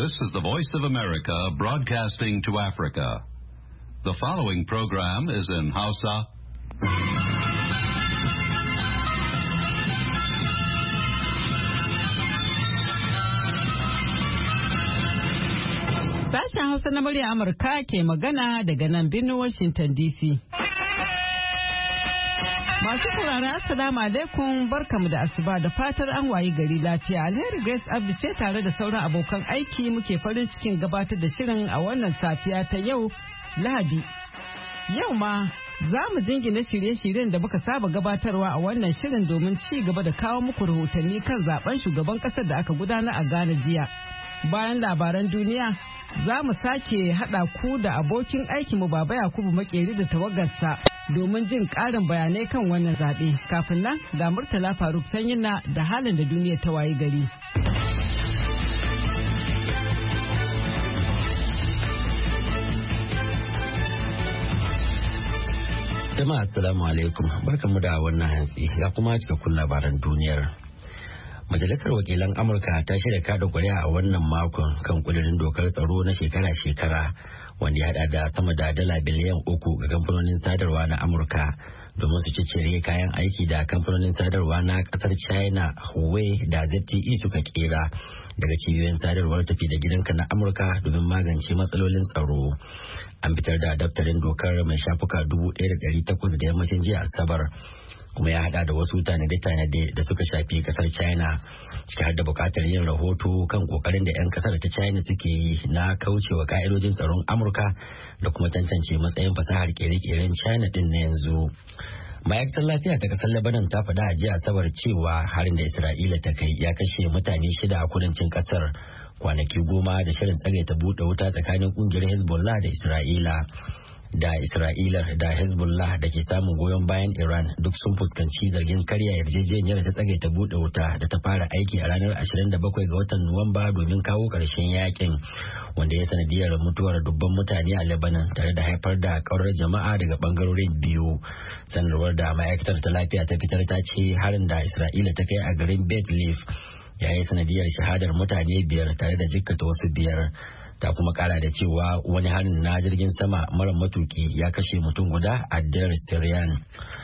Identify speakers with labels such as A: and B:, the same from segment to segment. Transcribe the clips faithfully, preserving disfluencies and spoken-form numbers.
A: This is the Voice of America broadcasting to Africa. The following program is in Hausa.
B: Sashen Hausa na murya Amurka ke magana daga nan birnin Washington D C. Masu saurara assalamu alaikum barkamu da asuba da fatar an wayi gari lafiya. Alheri Grace Abdi ce tare da sauran abokan aiki muke farin cikin gabatar da shirin a wannan safiya ta yau Lahadi. Yau ma za mu jingina shirye-shiryen da muka saba gabatarwa a wannan shirin domin ci gaba da kawo muku rahotanni kan zaben shugaban kasar da aka gudana a Ghana jiya. Bayan labaran duniya za mu sake haɗa ku da abokin aikinmu Baba Yakubu Makeri da tawagarsa domin jin ƙarin bayanai kan wannan zaɓe. Kafin nan ga Murtala Faruk Sanyina da halin da duniya ta wayi gari.
C: Jama'a assalamu alaikum, barkanmu da wannan hantsi ga kuma cikakkun labaran duniyar. Majalisar Wakilan Amurka ta shirya kada kuri'a a wannan makon kan kudirin dokar tsaro na shekara-shekara wanda ya hada da sama da dala biliyan uku ga kamfanonin sadarwa na Amurka domin su ciccire kayan aiki da kamfanonin sadarwa na kasar China, Huawei da Z T E suka kera daga cibiyoyin sadarwar tafi da gidanka na Amurka domin magance matsalolin tsaro. An fitar da daftarin dokar mai shafuka dubu ɗaya da ɗari takwas da yammacin jiya Asabar. Kuma ya hada da wasu tanade-tanade da suka shafi kasar China ciki har da bukatar yin rahoto kan kokarin da 'yan kasar ta China suke yi na kaucewa ka'idojin tsaron Amurka da kuma tantance matsayin fasahar kere-keren China din na yanzu. Ma'aikatar lafiya ta kasar Lebanon ta faɗa a jiya Asabar cewa harin da Isra'ila ta kai ya kashe mutane shida a kudancin kasar kwanaki goma da shirin tsagaita buɗe wuta tsakanin kungiyar Hezbollah da Isra'ila. Da Isra'ila da Hezbollah da ke samun goyon bayan Iran duk sun fuskanci zargin karya yarjejeniyar ta tsagaita buɗe wuta da ta fara aiki a ranar ashirin da bakwai ga watan Nuwamba domin kawo ƙarshen yakin wanda ya sanadiyar mutuwar dubban mutane a Lebanon tare da haifar da ƙaurar jama'a daga bangarorin biyu. Sanarwar da ma'aikatar ta lafiya ta fitar ta ce harin da Isra'ila ta kai a garin Beit Leaf ya yi sanadiyar shahadar mutane biyar tare da jikkata wasu biyar. Ta kuma kara da cewa wani harin na jirgin sama mara matuki ya kashe mutum guda a Deir Syrian.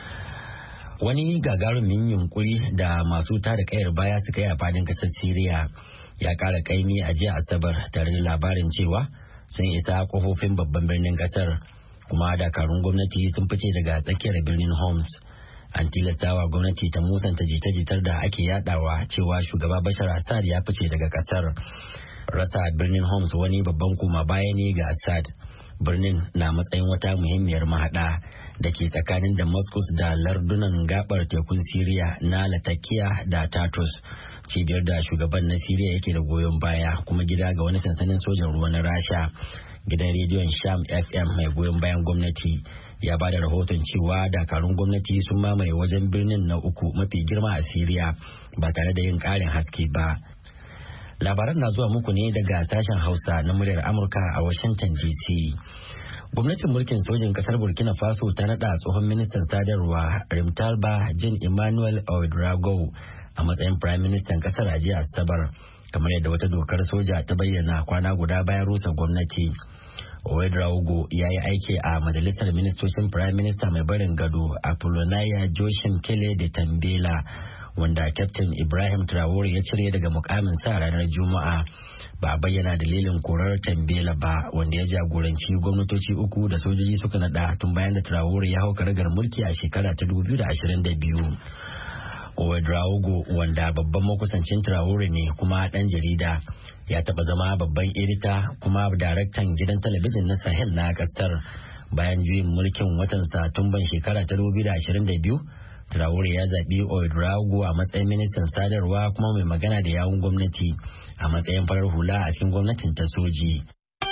C: Wani gagarumin yunkuri da masu tada kayar baya suka yi a fadin kasar Siriya ya kara kaimi a jiya Asabar tare da labarin cewa sun isa kofofin babban birnin kasar kuma dakarun gwamnati sun fice daga tsakiyar birnin Homs. An tilastawa gwamnati ta musanta jita-jitar da ake yadawa cewa shugaba Bashar Assad ya fice daga kasar. Rasa birnin Homs wani babban kuma baya ne ga Assad. Birnin na matsayin wata muhimmiyar mahada da ke tsakanin Damascus da lardunan gabar tekun Siriya na Latakia da Tartus, cibiyar da shugaban na Siriya yake da goyon baya kuma gida ga wani sansanin sojan ruwa na Rasha. Gidan rediyon Sham F M mai goyon bayan gwamnati ya ba da rahoton cewa dakarun gwamnati sun mamaye wajen birnin na uku mafi girma a Siriya ba tare da yin ƙarin haske ba. Labaran na zuwa muku ne daga sashen Hausa na muryar Amurka a Washington D C. Gwamnatin mulkin sojin kasar Burkina Faso ta nada tsohon ministan sadarwa Rimtalba Jean Emmanuel Ouedraogo a matsayin Prime Minister kasar a jiya Asabar, kamar yadda wata dokar soja ta bayyana kwana guda bayan rusa gwamnati. Ouedraogo ya yi aiki a majalisar ministocin Prime Minister mai barin gado Apollonia Joachim Kele de Tambela, wanda Captain Ibrahim Traore ya cire daga mukamin sa ranar Juma'a. Ba bayyana dalilin korar Tambela ba, wanda ya jagoranci gwamnatoci uku da sojoji suka nada tun bayan da Traore ya hau karagar mulki a shekara ta dubu biyu da ashirin da biyu. Ouedraogo, wanda babban makusancin Traore ne kuma dan jarida, ya taba zama babban edita kuma daraktan gidan talabijin na Sahel na kasar. Bayan juyin mulkin watan Satumban shekara ta dubu biyu da ashirin da biyu, Traore ya zaɓi Ouedraogo a matsayin ministan sadarwa kuma mai magana da yawun gwamnati a matsayin farar hula a cikin gwamnatin ta soji.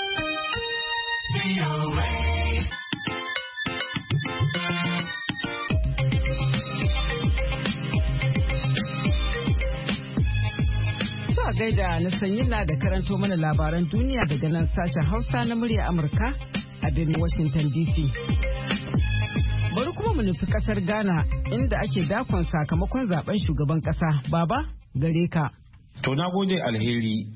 B: Zuwa gaida na Sanyina da karanto mana labaran duniya daga nan sashen Hausa na murya Amurka a birnin Washington D C. Bari kuma mu nufi kasar Ghana inda ake dakon sakamakon zaben shugaban kasa. Baba, gare ka.
D: To na gode Alheri.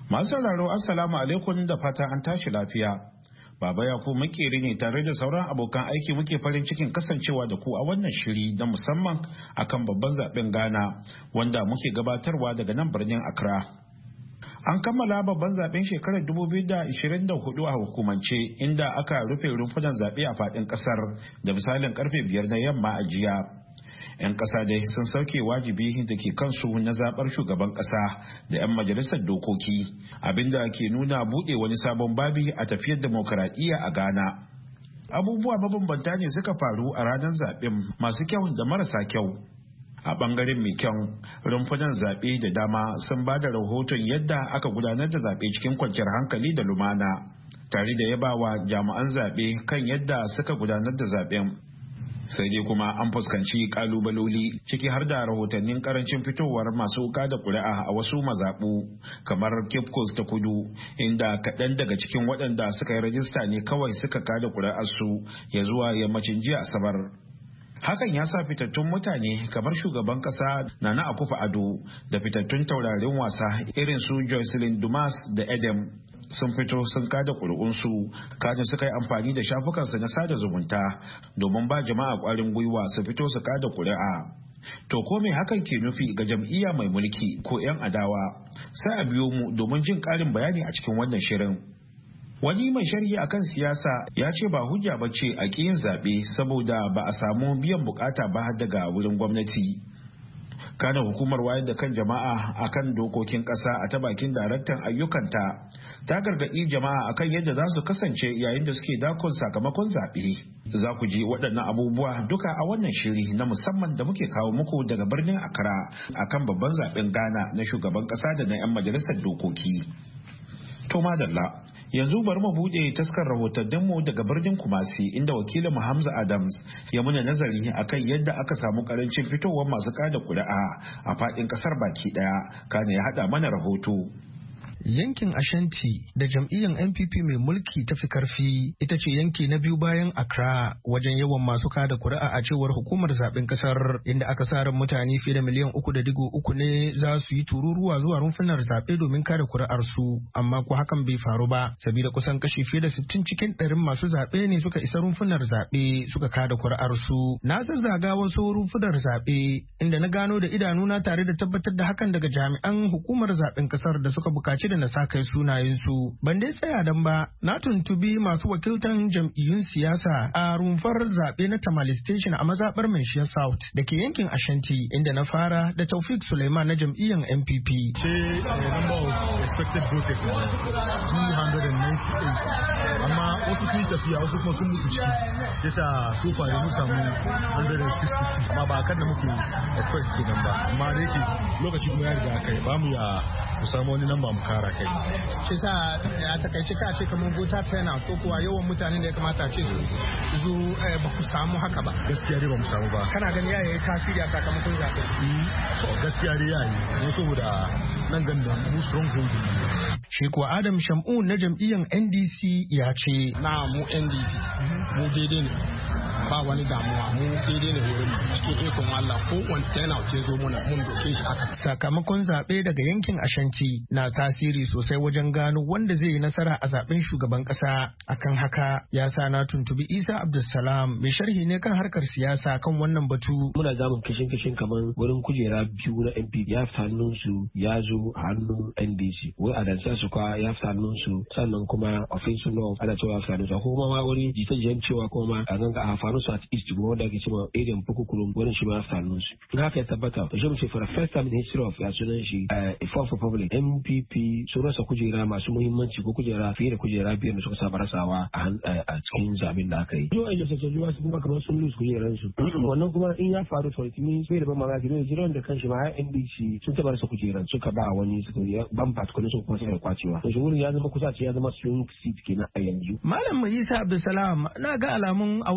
D: Masu sauraro assalamu alaikum da fata an tashi lafiya. Baba Yakubu makeri ne tare da sauran abokan aiki muke farin cikin kasancewa da ku a wannan shiri na musamman akan babban zaben Ghana wanda muke gabatarwa daga nan birnin Accra. An kammala babban zaben shekarar dubu biyu da ashirin da hudu a hukumance inda aka rufe rumfunan zaɓe a faɗin ƙasar da misalin karfe biyar na yamma a jiya. 'Yan ƙasa dai sun sauke wajibi da ke kansu na zaɓar shugaban ƙasa da 'yan majalisar dokoki, abinda ke nuna buɗe wani sabon babi a tafiyar demokaradiyya a Ghana. Abubuwa mabambanta ne suka faru a ranar zaɓen, masu kyau da marasa kyau. A ɓangaren mai kyau, rumfunan zaɓe da dama sun ba da rahoton yadda aka gudanar da zaɓe cikin kwanciyar hankali da lumana, tare da yabawa jami'an zaɓe kan yadda suka gudanar da zaɓen. Sai dai kuma an fuskanci kalubaloli ciki har da rahotannin karancin fitowar masu wuka da kuri'a a wasu mazaɓu kamar Cape Coast ta kudu, inda kaɗan daga cikin waɗanda suka yi rajista ne kawai suka kada kuri'arsu ya zuwa yammacin jiya Asabar. Hakan ya sa fitattun mutane kamar shugaban ƙasa Nana Akufo-Addo da fitattun taurarin wasa irin su Jocelyn Dumas da Edem sun fito sun kada ƙuri'unsu, kada suka yi amfani da shafukansu na sada zumunta domin ba jama'a ƙwarin gwiwa su fito su kada ƙuri'a. To ko me hakan ke nufi ga jam'iyya mai mulki ko 'yan adawa? Sai a biyo mu domin jin ƙarin bayani a cikin wannan shirin. Wani mai sharhi akan siyasa ya ce ba hujja ba ce a ƙi yin zaɓe saboda ba a samu biyan bukata ba daga wurin gwamnati. Kana hukumar wayar da kan jama'a akan dokokin ƙasa a ta bakin daraktan ayyukanta ta gargaɗi jama'a akan yadda za su kasance yayin da suke dakon sakamakon zaɓe. Za ku ji waɗannan abubuwa duka a wannan shiri na musamman da muke kawo muku daga birnin Accra akan babban zaɓen Ghana na shugaban ƙasa da na 'yan majalisar dokoki. To madalla, yanzu bari mu bude taskar rahotanninmu daga birnin Kumasi inda wakilin mu Hamza Adams ya muna nazari akan yadda aka samu karancin fitowar masu kada kuri'a a fadin kasar baki daya, kana ya hada mana rahoto.
E: Yankin Ashanti da jam'iyyar N P P mai mulki ta fi karfi ita ce yanki na biyu bayan Accra wajen yawan masu kada kuri'a a cewar hukumar zaben kasar, inda aka sa ran mutane fiye da miliyan uku da digo uku ne za su yi tururuwa zuwa rumfunar zaɓe domin kada kuri'ar su, amma ko hakan bai faru ba sabida kusan kashi fiye da sittin cikin ɗarin masu zaɓe ne suka isa rumfunar zaɓe suka kada kuri'ar su. Na zazzaga wasu rumfunar zaɓe inda na gano da idanuna tare da tabbatar da hakan daga jami'an hukumar zaben kasar da suka buƙaci da na sa kai sunayensu. Ban dai tsaya dan ba, na tuntubi masu wakiltan jam'iyyun siyasa a rumfar zaɓe na Tamale Station a mazaɓar Manshiya South da ke yankin Ashanti, inda na fara da Taufik Suleiman na jam'iyyar N P P.
F: Sai number of expected voters two hundred ninety-eight, amma wasu sun tafiya wasu kuma sun mutu ciki, yasa so far mun samu one hundred sixty, amma ba kan da muke expect kenan ba, amma da yake lokaci kuma ya riga kai ba mu ya mu samu wani namba mu kara kai.
E: Shi sa a takaice ka ce kamar voter turnout ko kuwa yawan mutanen da ya kamata ce su zo ba ku samu haka ba.
F: Gaskiya dai ba mu samu ba.
E: Kana gani ya yi tasiri a sakamakon zaɓe?
F: To gaskiya dai ya yi, ne saboda nan ganda mu strong hold.
E: Shi kuwa Adam Shamu na jam'iyyar N D C ya ce.
G: Na mu N D C mu daidai ne. Ba wani damuwa, mu daidai ne wurin cikin ikon Allah ko wanda yana ce zo muna mun doke shi haka.
E: Sakamakon zaɓe daga yankin Ashanti na tasiri sosai wajen gano wanda zai yi nasara a zaben shugaban ƙasa. Akan haka ya sa na tuntubi Isa Abdulsalam mai sharhi ne kan harkar siyasa kan wannan batu.
H: Muna zamun kishin kishin kamar wurin kujera biyu na N P P ya fita hannun su ya zo hannun N D C. Wai a dansa su kwa ya fita hannun su, sannan kuma offensive law ana cewa ya fita hannun su. Kuma ma wani jita-jitan cewa kuma a ganga a faru su at east kuma wanda ake cewa Eden Pukukurum wurin shi ma ya fita hannun su. In haka ya tabbata, to shi mu ce for the first time in the history of ya sunan shi a fourth republic N P P sun rasa kujera masu muhimmanci ko kujera fiye da kujera biyar da suka saba rasawa a cikin zaben da aka yi. Yau ayyuka sojoji su kuma kamar sun lose kujeran su. Wannan kuma in ya faru to it means bai da ban mamaki ne jiran da kanshi ma N D C sun taba rasa kujeran suka ba wani suka ban particular su kuma sai kwacewa. To shi wurin ya zama kusa ce ya zama swing seat kenan a yanzu.
E: Malam Isa Abdulsalam, na ga alamun a wannan zaɓe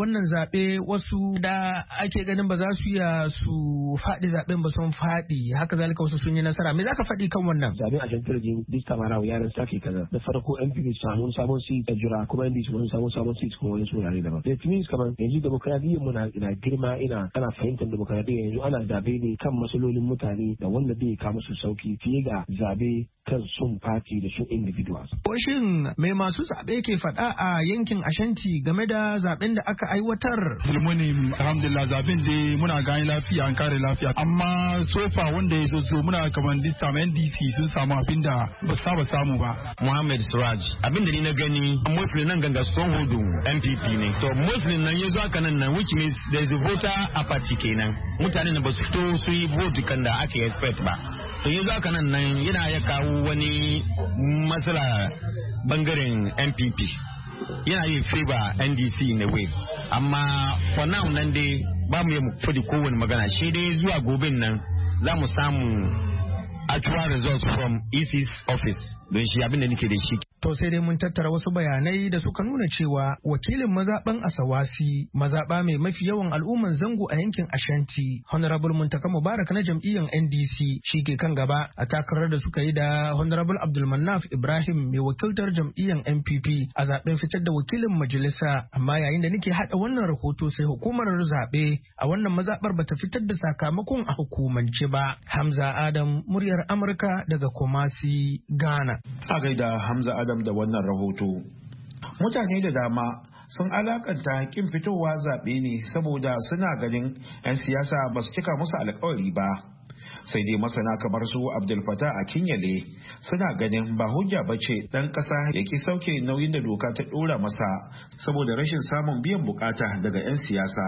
E: zaɓe wasu da ake ganin ba za su iya su faɗi zaɓen ba sun faɗi haka zalika wasu sun yi nasara me za ka faɗi kan wannan?
H: Zaɓen a can turjin this time around yaran sake kaza da farko N P P su samu sabon seat a jira kuma N D C wani sabon sabon seat kuma wani surare daban. Da tunis kamar yanzu demokradiyyar mu na girma ina ana fahimtar demokradiyya yanzu ana zaɓe ne kan matsalolin mutane da wanda bai kama su sauki fiye ga zaɓe kan sun party da sun individuals.
E: Ko shin mai masu zaɓe ke faɗa a yankin Ashanti game da zaɓen da aka aiwatar?
F: Zulmuni alhamdulillah zaɓen dai muna gani lafiya an kare lafiya amma sofa wanda ya zo muna kamar this time N D C sun samu abin da ba saba samu ba.
I: Muhammad Suraj abin da ni na gani Muslim nan ganga stronghold N P P ne. To Muslim nan ya zo haka nan nan which means there is a voter apathy kenan. Mutanen da ba su fito su yi vote kan da ake expect ba. To yanzu haka nan nan yana ya kawo wani matsala bangaren N P P yana yin favor N D C in a way amma for now nan dai ba mu yi mu fadi kowane magana shi dai zuwa goben nan za mu samu actual results from E C's office don shi abin da nake da shi.
E: To sai dai mun tattara wasu bayanai da suka nuna cewa wakilin mazaɓan Asawasi mazaɓa mai mafi yawan al'umman zango a yankin Ashanti Honorable Muntaka Mubarak na jam'iyyar N D C shi ke kan gaba a takarar da suka yi da Honorable Abdulmanaf Ibrahim mai wakiltar jam'iyyar N P P a zaben fitar da wakilin majalisa amma yayin da nake haɗa wannan rahoto sai hukumar zaɓe a wannan mazaɓar bata fitar da sakamakon a hukumance ba. Hamza Adam muryar Amurka daga Kumasi, Ghana.
D: A gaida Hamza Adam da wannan rahoto. Mutane da dama sun alakanta kin fitowa zaɓe ne saboda suna ganin 'yan siyasa ba su cika musu alkawari ba. Sai dai masana kamar su Abdul Fattah a Kinyale suna ganin ba hujja ba ce ɗan ƙasa ya ki sauke nauyin da doka ta ɗora masa saboda rashin samun biyan bukata daga 'yan siyasa.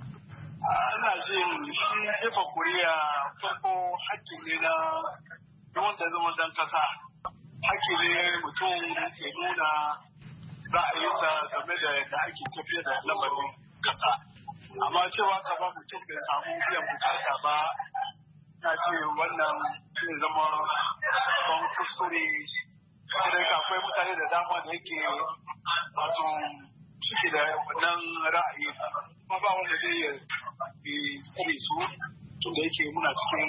J: Ana jin shi jefa kuriya farko hakki ne na wanda zama dan ƙasa. Hakki ne mutum ke nuna ra'ayinsa game da yadda ake tafiya da lamarin kasa. Amma cewa ka ba mutum bai samu biyan bukata ba na ce wannan zai zama ban kuskure. Sai ka akwai mutane da dama da yake wato suke da wannan ra'ayi. Kuma ba wanda zai yi tsare su tun da yake muna cikin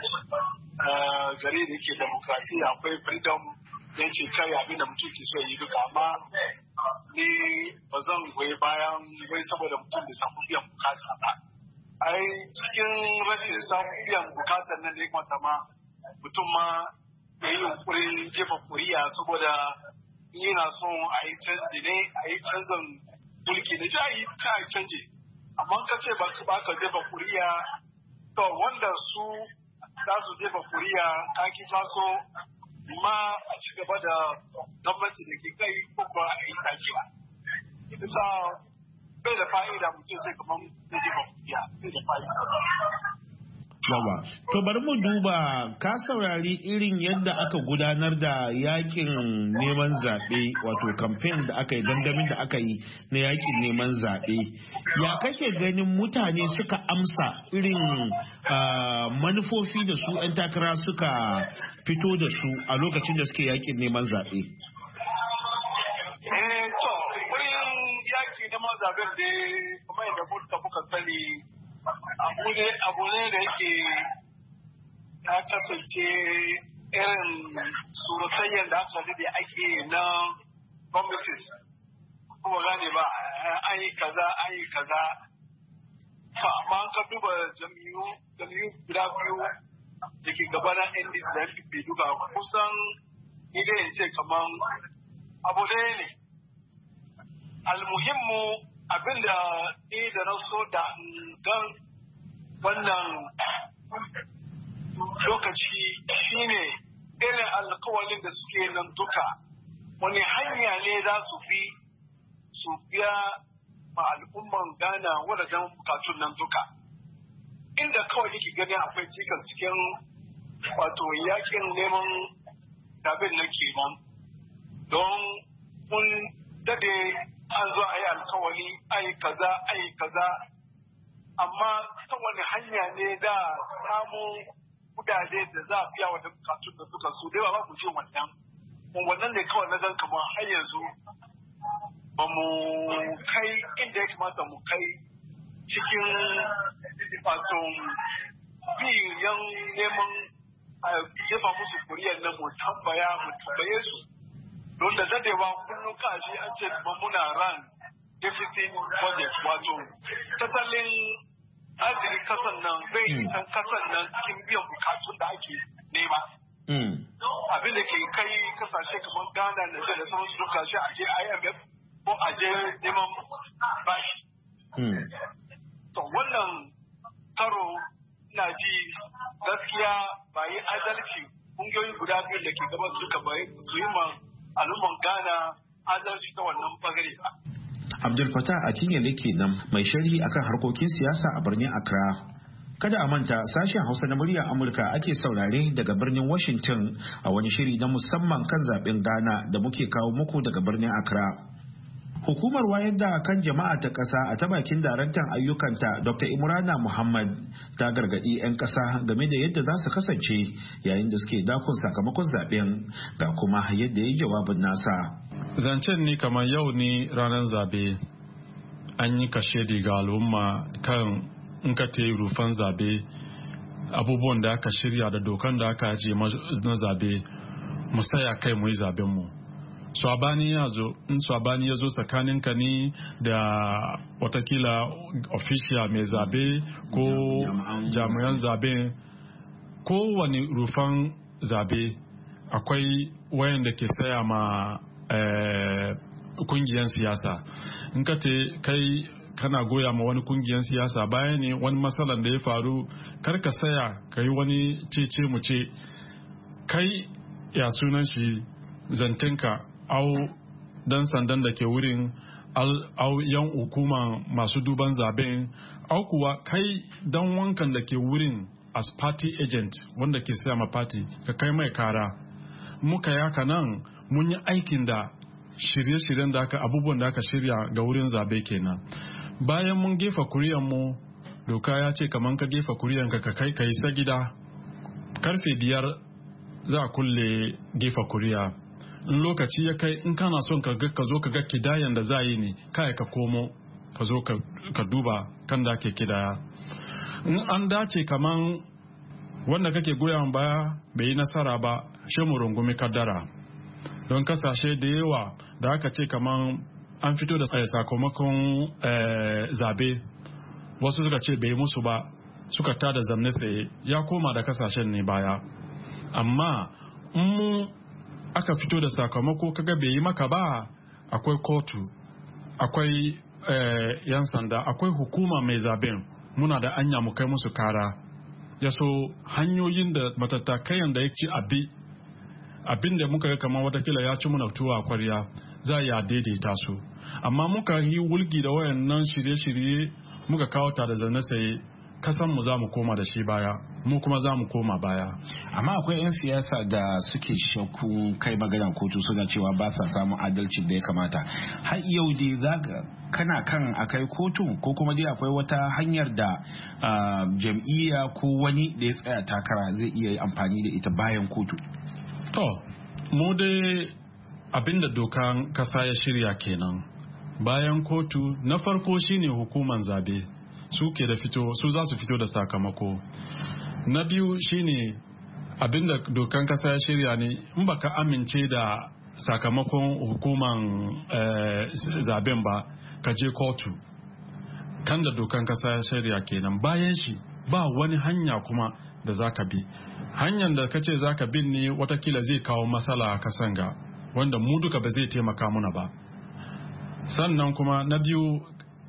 J: gari da yake demokratiya akwai freedom da yake kai abin da mutum ke so yi duka amma ni ba zan goyi bayan wai saboda mutum da samu biyan bukata ba. Ai cikin rashin samun biyan bukatar nan da ya kamata ma mutum ma ya yi yunkurin jefa kuriya saboda yana son a yi canji ne a yi canzan mulki ne sai a yi ka canji amma ka ce ba ka jefa kuriya to wanda su za su jefa kuriya ka ki taso ma a ci gaba da gwamnati da ke kai ko ba a yi sake ba. Isa bai da fa'ida mutum sai kamar zai jefa kuriya bai da fa'ida.
D: Yawa. To bari mu duba ka saurari irin yadda aka gudanar da yakin neman zaɓe wato kamfen da aka yi gangamin da aka yi na yakin neman zaɓe. Ya kake ganin mutane suka amsa irin manufofi da su 'yan takara suka fito da su a lokacin da suke yakin neman zaɓe?
J: Eh to, wurin yaki neman zaɓen da kuma yadda muka sani abu ne da yake ya kasance irin surutayyar da aka da ake na promises kuma gane ba an yi kaza an yi kaza to amma an ka duba jami'u jami'u guda biyu da ke gabana N D C da N P P duka kusan idan ce kaman abu ɗaya ne almuhimmu abinda ni da na so da gan wannan lokaci shine irin alkawalin da suke nan duka wani hanya ne za su bi su biya ma al'umman Ghana wadannan bukatun nan duka inda kawai yake gani akwai cikas cikin wato yakin neman dabin na kenan don mun dade an zo a yi alkawali a yi kaza a yi kaza amma ta wani hanya ne da samun kudade da za a biya wa bukatun da duka su da ba mu je wannan wannan ne kawai na zan kamar har yanzu ba mu kai inda ya kamata mu kai cikin wato biyan neman jefa musu kuriyar nan mu tambaya mu tambaye su don da dadewa kullum kaji an ce muna ran deficit budget wato tattalin arzikin kasan nan bai isan kasan nan cikin biyan bukatun da ake nema. Abin da ke kai kasashe kamar Ghana da da sauransu duka shi aje I M F ko aje neman bashi. To wannan karo na ji gaskiya ba yi adalci kungiyoyi guda biyu da ke gaban suka bai su yi ma al'umman Ghana adalci ta wannan bangare.
D: Abdul Fattah Akinyele kenan mai sharhi akan harkokin siyasa a birnin Accra. Kada a manta sashen Hausa na muryar Amurka ake saurare daga birnin Washington a wani shiri na musamman kan zaben Ghana da muke kawo muku daga birnin Accra. Hukumar wayar da kan jama'a ta ƙasa a ta bakin daraktan ayyukanta Doctor Imrana Muhammad ta gargaɗi 'yan ƙasa game da yadda za su kasance yayin da suke dakon sakamakon zaben ga kuma yadda ya yi jawabin nasa.
K: Zancen ni kamar yau ni ranar zabe an yi kashe ga al'umma kan in ka te rufan zabe abubuwan da aka shirya da dokan da aka ajiye na zabe mu saya kai mu yi zaben mu. Swabani ya zo in swabani ya zo tsakanin ka ni da watakila official mai zabe ko jami'an zabe kowane rufan zabe akwai wayan da ke saya ma eh, kungiyan siyasa. In ka te kai kana goya ma wani kungiyan siyasa bayan ne wani matsalan da ya faru kar ka saya ka yi wani cece mu ce kai ya sunan shi zantinka au dan sandan da ke wurin au yan hukuma masu duban zaben au kuwa kai dan wankan da ke wurin as party agent wanda ke saya ma party ka kai mai kara. Muka yaka nan mun yi aikin da shirye-shiryen da aka abubuwan da aka shirya ga wurin zabe kenan. Bayan mun gefa kuriyan mu doka ya ce kaman ka gefa kuriyan ka ka kai ka isa gida karfe biyar za a kulle gefa kuriya. In lokaci ya kai in kana son ka ka zo ka ga kidayan da za yi ne kai ka komo ka zo ka duba kan da ke kidaya. In an dace kaman wanda kake goyon baya bai yi nasara ba shi mu rungumi kaddara. Don kasashe da yawa da aka ce kaman an fito da sakamakon zabe wasu suka ce bai musu ba suka tada zamne tsaye ya koma da kasashen ne baya. Amma in mu aka fito da sakamako kaga bai yi maka ba akwai kotu akwai yan sanda akwai hukuma mai zaben muna da anya mu kai musu kara. Ya so hanyoyin da matattakayan da ya ci abi abin da muka ga kamar watakila ya ci muna tuwa kwarya za ya daidaita su. Amma muka yi wulgi da wayannan shirye-shirye muka kawo ta da zane sai kasan mu za mu koma da shi baya mu kuma za mu koma baya.
D: Amma akwai 'yan siyasa da suke shakku kai magana kotu suna cewa ba sa samun adalci da ya kamata. Har yau dai za kana kan akai kotu ko kuma dai akwai wata hanyar da uh, jam'iyya ko wani da ya tsaya takara zai iya amfani da ita bayan kotu.
K: To mu dai abinda dokan kasa ya shirya kenan. Bayan kotu na farko shine hukuman zabe su ke da fito su za su fito da sakamako. Na biyu shine abinda dokan kasa ya shirya ne in baka amince da sakamakon hukuman eh, zaben ba ka je kotu kan da dokan kasa ya shirya kenan. Bayan shi ba wani hanya kuma da zaka bi. Hanyar da kace zaka bin ne watakila zai kawo matsala a kasan ga wanda mu duka ba zai taimaka muna ba. Sannan kuma na biyu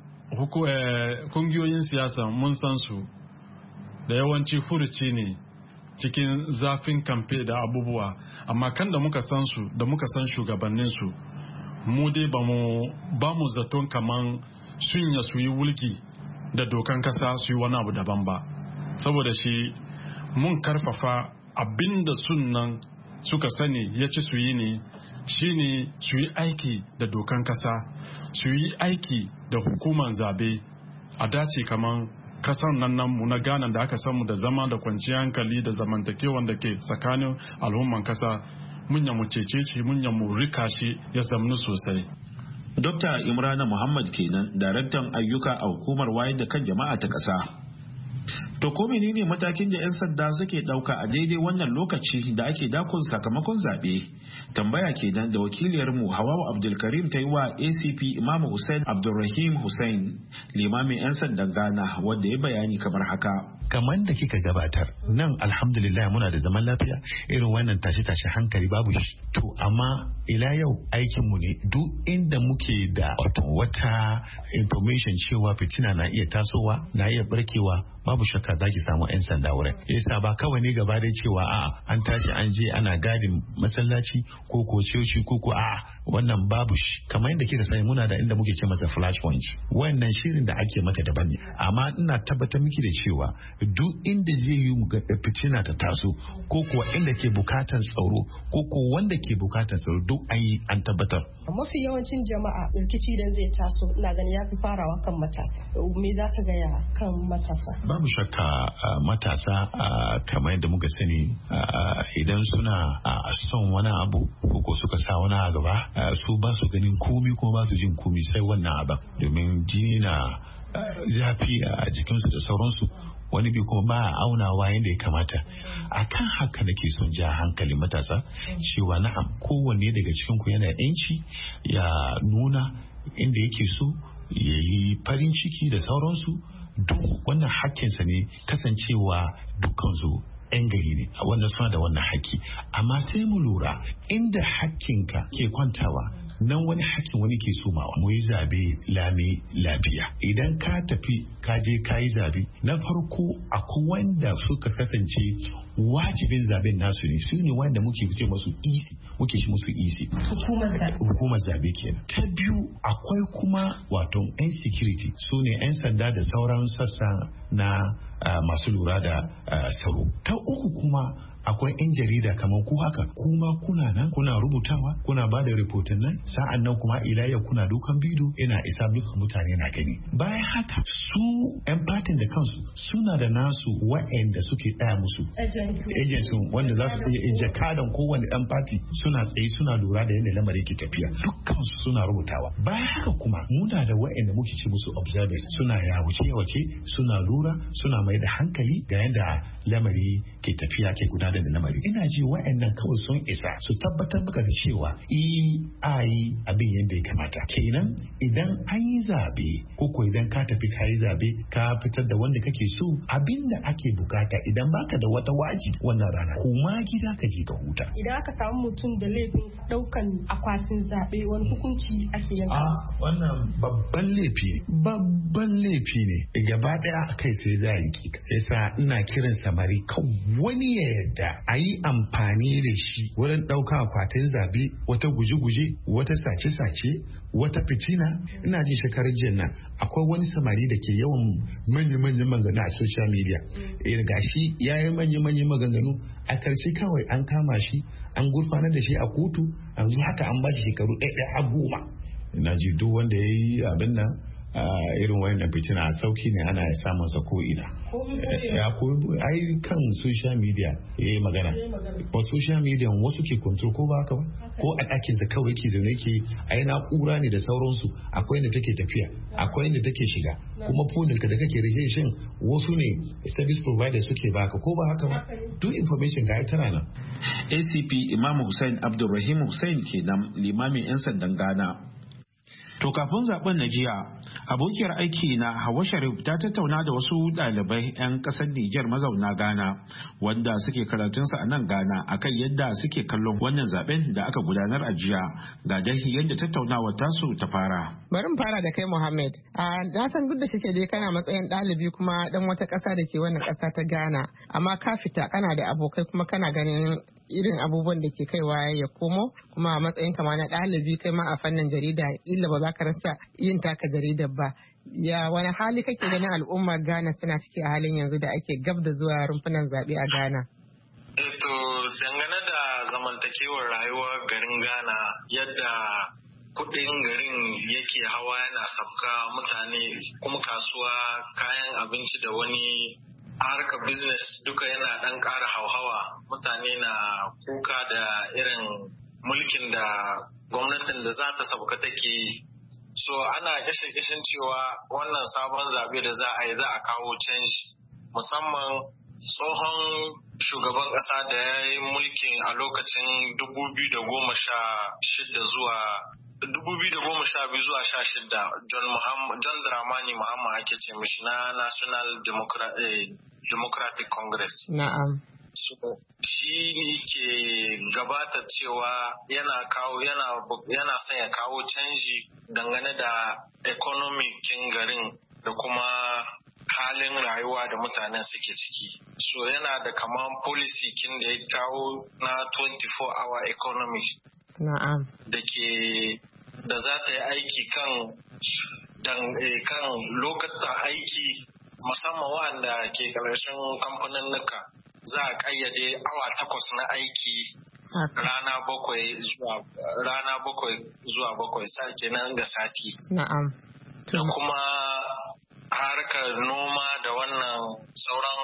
K: kungiyoyin siyasa mun san su da yawanci furuci ne cikin zafin kamfe da abubuwa, amma kan da muka san su da muka san shugabannin su mu dai ba mu zaton kaman sun ya su yi wulki da dokan kasa su yi wani abu daban ba. Saboda shi mun karfafa abinda sunnan suka sani ya ci su yi ne shine su yi aiki da dokan kasa, su yi aiki da hukuman zabe a dace kaman kasan nan namu na Ghana da aka samu da zama da kwanciyar hankali da zamantakewan da ke tsakanin al'umman kasa mun mu cece shi mun mu rika shi ya zamnu sosai.
D: Dokta Imrana Muhammad kenan, daraktan ayyuka a hukumar wayar da kan jama'a ta ƙasa. To ko menene matakin da 'yan sanda suke ɗauka a daidai wannan lokaci da ake dakon sakamakon zaɓe? Tambaya kenan da wakiliyarmu Hawawa Abdulkarim ta yi wa A C P Imam Hussein Abdulrahim Hussein, limamin 'yan sandan Ghana, wanda ya bayani kamar haka.
L: Kamar da kika gabatar, nan alhamdulillah muna da zaman lafiya, irin wannan tashe-tashe hankali babu shi. To amma ila yau aikinmu ne duk inda muke da wata information cewa fitina na iya tasowa, na iya barkewa, babu shakka zaki samu 'yan sanda wurin. Yasa ba kawai ne gaba da cewa a'a an tashi an je ana gadin masallaci ko ko coci ko ko a'a wannan babu shi. Kamar yadda kika sani muna da inda muke ce masa flash point. Wannan shirin da ake mata daban ne. Amma ina tabbatar miki da cewa duk inda zai yi mu ga fitina ta taso ko kuwa inda ke bukatar tsaro ko ko wanda ke bukatar tsaro duk an yi an tabbatar.
M: Mafi yawancin jama'a rikici idan zai taso ina ganin ya fi farawa kan matasa. Me za ka gaya kan matasa?
L: Babu shakka matasa kamar yadda muka sani idan suna son wani abu ko suka sa wani a gaba su ba su ganin komi kuma ba su jin komi sai wannan abin, domin jini na zafi a jikinsu da sauransu, wani bi kuma ba a aunawa yadda ya kamata. A kan haka nake son ja hankalin matasa cewa na'am kowanne daga cikinku yana yanci ya nuna inda yake so ya yi farin ciki da sauransu, duk wannan hakkinsa ne, kasancewa dukkansu 'yan gari ne, wannan suna da wannan hakki. Amma sai mu lura inda hakkinka ke kwantawa nan wani hakkin wani ke somawa. Mu yi zabe lami lafiya. Idan ka tafi ka je ka yi zabe, na farko akwai wanda suka kasance wajibin zaben nasu ne, su ne wanda muke ce musu isi muke shi musu isi hukumar zabe kenan. Ta biyu akwai kuma wato 'yan security, su ne 'yan sanda da sauran sassa na uh, masu lura da uh, tsaro. Ta uku kuma akwai 'yan jarida kamar ku haka, kuma kuna nan kuna rubutawa, kuna ba da rahoton nan, sa'an nan kuma ilayya kuna dukan bidiyo ina isa duka mutane na gani. Bayan haka su 'yan fatin da kansu suna da nasu wa'anda suke ɗaya musu agents wanda za su iya jakadan kowane 'yan fati suna tsaye suna lura da yadda lamarin ke tafiya, dukkan su suna rubutawa. Bayan haka kuma muna da wa'anda muke ce musu observers, suna yawace yawace suna lura, suna mai da hankali ga yadda lamari ke tafiya ke gudanar da lamari. Ina ji wa'annan kawai sun isa su tabbatar maka da cewa i ayi abin yadda ya kamata. Kenan idan an yi zabe ko ko idan ka tafi ka yi zabe ka fitar da wanda kake so, abin da ake bukata idan baka da wata wajibi wannan rana kuma gida ka je ka huta.
M: Idan aka samu mutum da laifin daukan akwatin zabe wani hukunci ake yanka?
L: Ah, wannan babban laifi ne. Babban laifi ne. Gaba daya kai sai za yi kika. Yasa ina kiran samari kan wani ya yarda a yi amfani da shi wurin ɗauka akwatin zabe, wata guje-guje, wata sace-sace, wata fitina. Ina jin shekarar jiya nan akwai wani samari da ke yawan manya-manyan maganganu a social media. Eh gashi ya yi manya-manyan maganganu, a karshe kawai an kama shi an gurfanar da shi a kotu, yanzu haka an ba shi shekaru ɗaya a goma. Ina ji duk wanda ya yi abin nan Uh, irin wannan fitina sauki ne ana samun sa ko ina ya koyi ai kan social media yayi magana ba social media wasu ke control ko ba haka ba, ko a ɗakin da kawai ke da nake ai na'ura ne da sauransu, akwai inda take tafiya akwai inda take shiga, kuma phone ka da kake rike shin wasu ne service provider suke baka ko ba haka ba, duk information ga tana nan.
D: A C P Imam Hussein Abdulrahim Hussein kenan, limamin 'yan sandan Ghana. To kafin zaben na jiya, abokiyar aiki na Hawa Sharif ta tattauna da wasu ɗalibai 'yan ƙasar Nijar mazauna Ghana wanda suke karatunsa a nan Ghana akan yadda suke kallon wannan zaben da aka gudanar a jiya. Ga dai yadda tattaunawar tasu ta fara.
N: Bari mu fara da kai Muhammad. Na san duk da shike dai kana matsayin ɗalibi kuma dan wata ƙasa da ke wannan ƙasa ta Ghana, amma ka fita kana da abokai kuma kana ganin irin abubuwan da ke kaiwa ya komo, kuma a matsayin kama na ɗalibi kai ma a fannin jarida illa ba za ka rasa yin taka jaridar ba. Ya wani hali kake ganin al'ummar Ghana suna ciki a halin yanzu da ake gab da zuwa rumfunan zaɓe a Ghana?
O: Eto dangane da zamantakewar rayuwar garin Ghana, yadda kudin garin yake hawa yana sabka, mutane kuma kasuwa, kayan abinci da wani harkar business duka yana dan ƙara hauhawa. Mutane na kuka da irin mulkin da gwamnatin da za ta sauka take so ana gashe-gashen cewa wannan sabon zaɓe da za a yi za a kawo canji, musamman tsohon shugaban ƙasa da ya yi mulkin a lokacin dubu biyu da goma sha shida zuwa dubu biyu da goma sha biyu zuwa sha shida John Muhammad John Dramani Muhammad ake ce mishi na National Democratic, Democratic Congress.
N: Na'am.
O: So, shi ne ke gabata cewa yana kawo yana yana son ya kawo canji dangane da economic garin da kuma halin rayuwa da mutanen suke ciki. So yana da kaman policy kin da ya kawo na twenty-four hour economy.
N: Na'am. Da
O: ke da za ta yi aiki kan dan kan lokacin aiki musamman wanda ke karshen kamfanin nuka za a kayyade awa takwas na aiki rana bakwai zuwa rana bakwai zuwa bakwai sa kenan ga sati.
N: Na'am.
O: Da kuma harkar noma da wannan sauran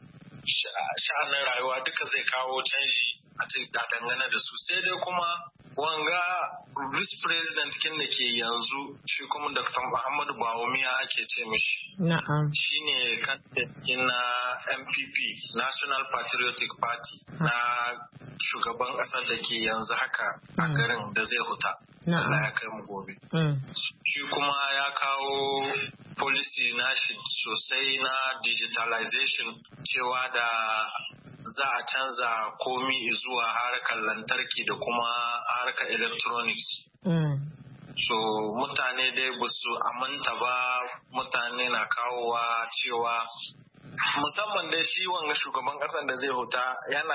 O: sha'anin rayuwa duka zai kawo canji a dangane da su, sai dai kuma wanga vice president kin da ke yanzu shi kuma Doctor Muhammadu Bawumia ake ce mishi.
N: Na'am.
O: Shi ne candidate na M P P National Patriotic Party na shugaban ƙasar da ke yanzu haka a garin da zai huta. Allah ya kai mu gobe. Shi kuma ya kawo policy na shi sosai na digitalization cewa da za a canza komi zuwa harkar lantarki da kuma harkar electronics. So mutane dai ba su aminta ba, mutane na kawowa cewa musamman dai shi wanga shugaban ƙasar da zai huta yana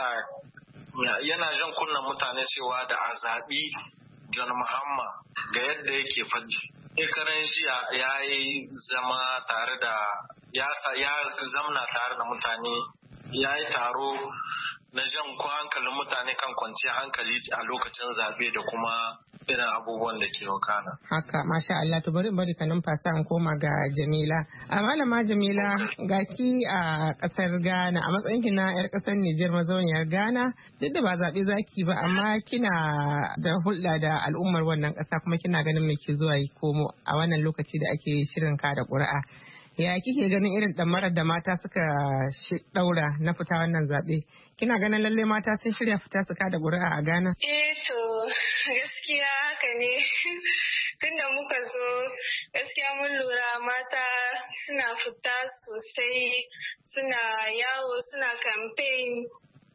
O: yana jan kunnen mutane cewa da a zaɓi John Mahama ga yadda yake faɗi. Shekaran jiya ya yi zama tare da ya zamna tare da mutane, ya yi taro na jan hankalin mutane kan kwanciyar hankali a lokacin zaɓe da kuma irin abubuwan da ke wakana.
N: Haka, masha Allah, to bari bari ka numfasa an koma ga Jamila. A malama Jamila, ga ki a ƙasar Ghana, a matsayin ki na 'yar ƙasar Nijar mazauniyar Ghana, duk da ba zaɓe zaki ba, amma kina da hulɗa da al'ummar wannan ƙasa kuma kina ganin me ke zuwa yi komo a wannan lokaci da ake shirin kada ƙuri'a. Ya kike ganin irin ɗamarar da mata suka ɗaura na fita wannan zaɓe? Kina ganin lalle mata sun shirya fita su kada ƙuri'a a Ghana?
P: Eh to gaskiya haka ne. Tunda muka zo gaskiya mun lura mata suna fita sosai, suna yawo, suna campaign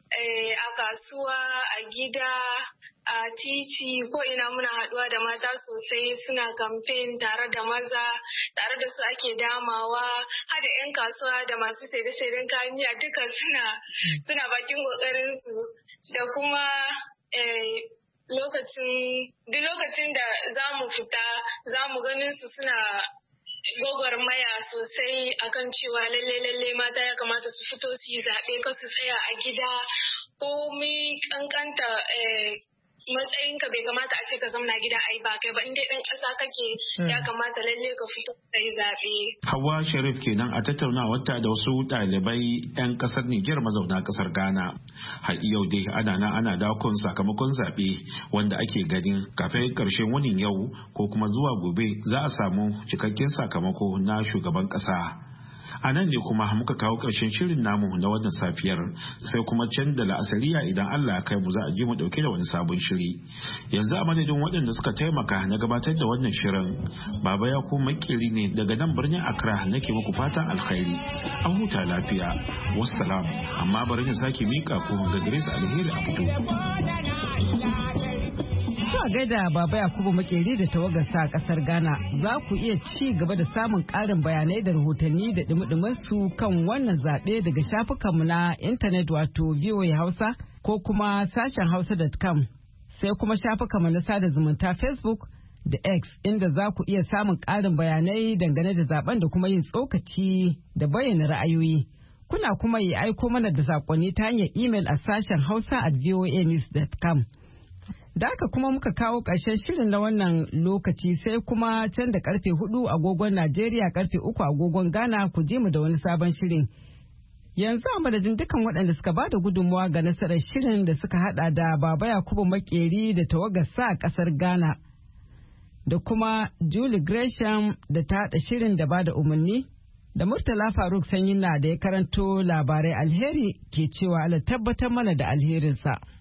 P: a kasuwa, a gida, a titi, ko ina muna haɗuwa da mata sosai, suna campaign tare da maza, tare da su ake damawa, hada 'yan kasuwa da masu saide-saiden kayan miya duka suna suna bakin kokarin su, da kuma lokacin duk lokacin da za mu fita za mu ganin su suna gwagwarmaya sosai akan cewa lalle lalle mata ya kamata su fito su yi zaɓe, ka su tsaya a gida, komai kankanta matsayinka bai kamata a ce ka zamna gida ai ba kai ba, in dai dan ƙasa kake ya kamata lalle ka fito ka yi zaɓe.
D: Hawa Sharif kenan a tattaunawar ta da wasu ɗalibai 'yan ƙasar Nijar mazauna ƙasar Ghana. Har yau dai ana nan ana dakon sakamakon zaɓe wanda ake ganin kafin ƙarshen wunin yau ko kuma zuwa gobe za a samu cikakken sakamako na shugaban ƙasa. A nan ne kuma muka kawo ƙarshen shirin namu na wannan safiyar, sai kuma can da la'asariya idan Allah ya kai mu za a ji mu dauke da wani sabon shiri. Yanzu a madadin waɗanda suka taimaka na gabatar da wannan shirin, Baba ya ku makeri ne daga nan birnin Accra nake muku fatan alkhairi. A huta lafiya. Wassalam. Amma bari na sake mika ku ga Grace Alheri a fito.
B: a gaida Baba Yakubu Makeri da tawagarsa a kasar Ghana, za ku iya ci gaba da samun ƙarin bayanai da rahotanni da dumi su kan wannan zaɓe daga shafukanmu na intanet wato V O A Hausa ko kuma sashen hausa dot com, sai kuma shafukanmu na sada zumunta Facebook da X, inda za ku iya samun ƙarin bayanai dangane da zaben da kuma yin tsokaci da bayyana ra'ayoyi. Kuna kuma yi aiko mana da saƙonni ta hanyar imel a sashen hausa at voa news dot com. Da haka kuma muka kawo ƙarshen shirin na wannan lokaci, sai kuma can da karfe hudu agogon Najeriya, karfe uku agogon Ghana ku je mu da wani sabon shirin. Yanzu a madadin dukan waɗanda suka ba da gudunmawa ga nasarar shirin da suka hada da Baba Yakubu Makeri da tawagarsa a ƙasar Ghana. da kuma Julie Gresham da ta haɗa shirin da ba da umarni, da Murtala Faruk Sanyin na da ya karanto labarai. Alheri ke cewa Allah tabbatar mana da alherinsa.